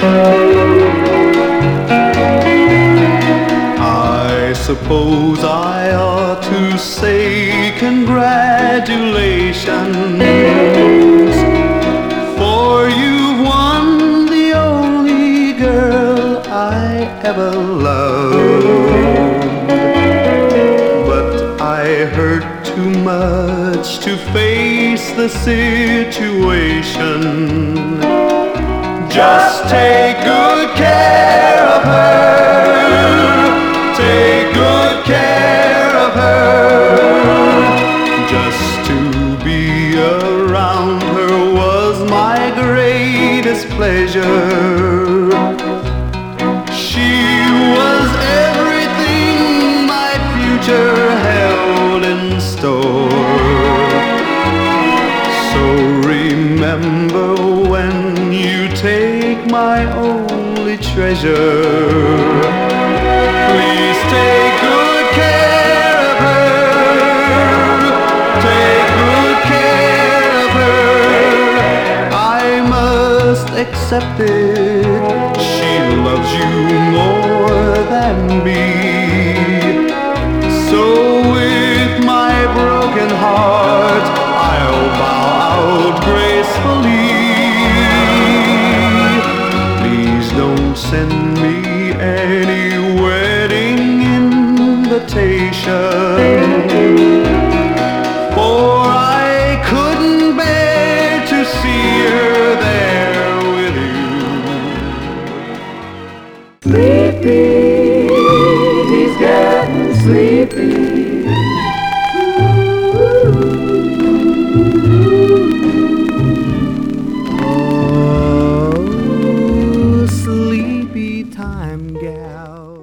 I suppose I ought to say congratulations, for you won the only girl I ever loved. But I hurt too much to face the situation. Just take good care of her. Take good care of her. Just to be around her was my greatest pleasure. She was everything my future held in store. So remember when you take my only treasure, please take good care of her. Take good care of her. I must accept it. She loves you more than me. So with my broken heart, I'll bow out gracefully. Please don't send me any wedding invitation, for I couldn't bear to see her there with you. Sleepy, he's getting sleepy. Oh, sleepy time gal.